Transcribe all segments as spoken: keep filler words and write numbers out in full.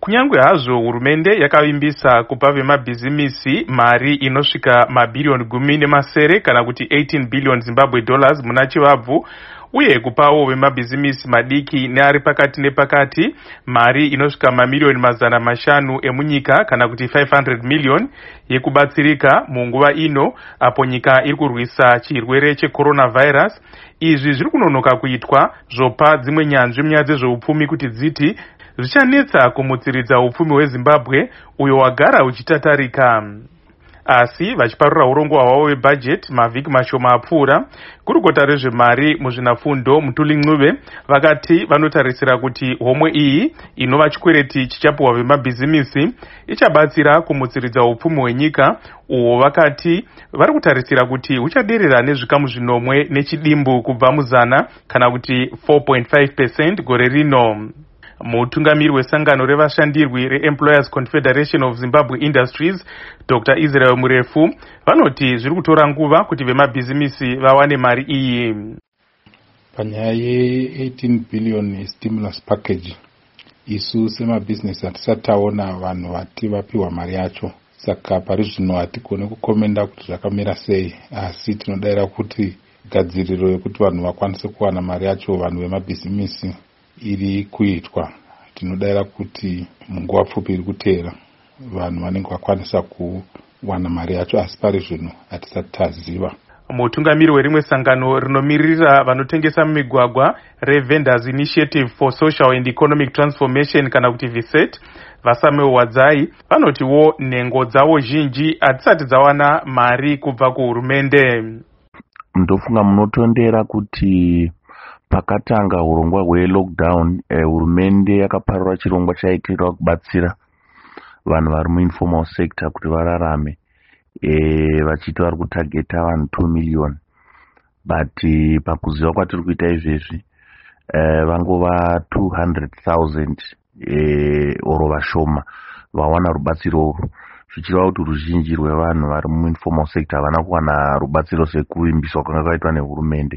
Kunyangwe hazvo hurumende yakavimbisa kupa vemabhizimisi mari inosvika mabhirioni gumi nemasere kana kuti eighteen billion Zimbabwe dollars muna chivabvu, uye kupawo vemabhizimisi madiki neari pakati nepakati mari inosvika mamiliyoni mazana mashanu emunyika kana kuti five hundred million yekubatsirika munguva ino apo nyika iri kurwisa chirwere checoronavirus. Izvi zviri kunonoka kuitwa zvopa dzimwe nyanzvi munyaya dzezveupfumi kuti dziti zvichanetsa kumutsiridza upfumi hweZimbabwe uyo wagara uchitatarika. Asi vachiparura urongwa hwavo webhajeti mavhiki mashoma apfuura, gurukota rezvemari muzvinafundo Mutuli Ncube vakati vanotarisira kuti homwe iyi inova chikwereti chichapuwa vemabhizimisi ichabatsira kumutsiridza upfumi hwenyika, uwo vakati vari kutarisira kuti huchaderera nezvikamu zvinomwe nechidimbu kubva muzana kana kuti four point five percent gore rino. Mutungamiri wesangano revashandirwi reEmployers Confederation of Zimbabwe Industries, Doctor Israel Murefu, vanoti zviri kutora nguva kuti vemabhizimisi vawane mari iyi. Panyaya ye eighteen billion stimulus package, isu semabhizinesi hatisati taona vanhu vati vapiwa mari yacho, saka pari zvino hatigone kukomenda kuti zvakamira sei, asi tinodavira kuti gadziriro yekuti vanhu vakwanise kuwana mari yacho vanhu vemabhizimisi iri kuitwa. Tinodavira kuti munguva pfupi iri kuteera vanhu vanenge vakwanisa kuwana mari yacho, asi pari zvino hatisati taziva. Mutungamiri werimwe sangano rinomirira vanotengesa mumigwagwa reVendors Initiative for Social and Economic Transformation kana kuti V S E T, Vasamuel Wadzai, vanotiwo nhengo dzavo zhinji hatisati dzawana mari kubva kuhurumende. Ndofunga munotondera kuti pakatanga urongwa hwelockdown, eh, hurumende yakaparura chirongwa chaitirwa kubatsira vanhu vari muinformal sector kuti vararame, eh, vachiti vari kutageta vanhu two million. But eh, pakuziva kwatiri kuita izvezvi, eh, vangova two hundred thousand eh, oro vashoma vawana rubatsiro urwu, zvichireva kuti ruzhinji rwevanhu vari muinformal sector havana kuwana rubatsiro sekuvimbiswa kwanga kwaitwa nehurumende.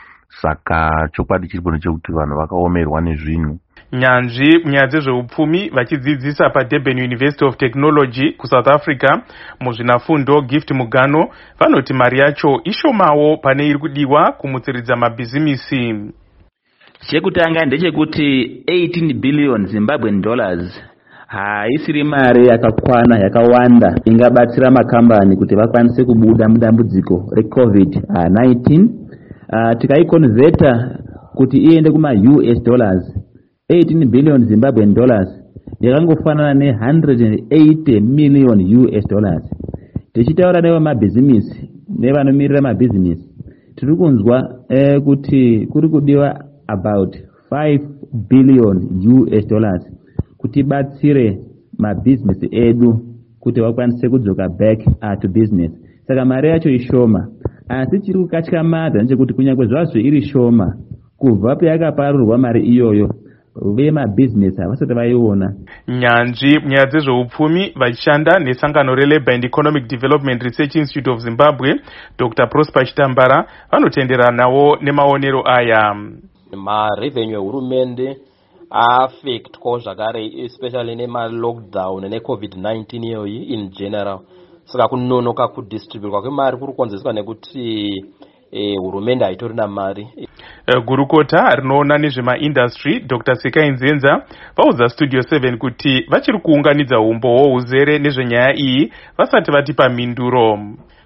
Saka chokwadi chiripo ndechekuti vanhu vakaomerwa nezvinhu. Nyanzvi munyaya dzezveupfumi vachidzidzisa paDurban University of Technology kuSouth Africa muzvinafundo Gift Mugano vanoti mari yacho ishomawo pane iri kudiwa kumutsiridza mabhizimisi. Chekutanga ndechekuti eighteen billion Zimbabwean dollars haisiri mari yakakwana yakawanda ingabatsira makambani kuti vakwanise kubuda mudambudziko reCovid nineteen. Uh, tikaikonveta kuti iende kuma U S dollars, eighteen billion Zimbabwean dollars yakangofanana ne one hundred eighty million U S dollars. Tichitaura nevo mabhizimisi nevanomirira mabhizimisi tiri kunzwa eh, kuti kuri kudiwa about five billion U S dollars kuti batsire mabhizimisi edu kuti vakwanise kudzoka back uh, to business. Saka mari yacho ishoma, asi chiri kukatyamadza ndechekuti kunyange zvazvo iri shoma, kubva payakaparurwa mari iyoyo vemabhizinesi havasati vaiona. Nyanzvi munyaya dzezveupfumi vachishanda nesangano reLabour and Economic Development Research Institute of Zimbabwe, Doctor Prosper Chitambara, vanotenderanawo nemaonero aya. Marevenue hurumende affectwa zvakare especially nema-lockdown ne-COVID nineteen iyoyi in general. Saka kunonoka kudistributwa kwemari kuri kukonzerwa nekuti eh, hurumende haitorina mari. Uh, gurukota rinoona nezvemaindustry Doctor Sekai Nzenza vaudza Studio seven kuti vachiri kuunganidza umbo hwouzere nezvenyaya iyi vasati vatipa mhinduro.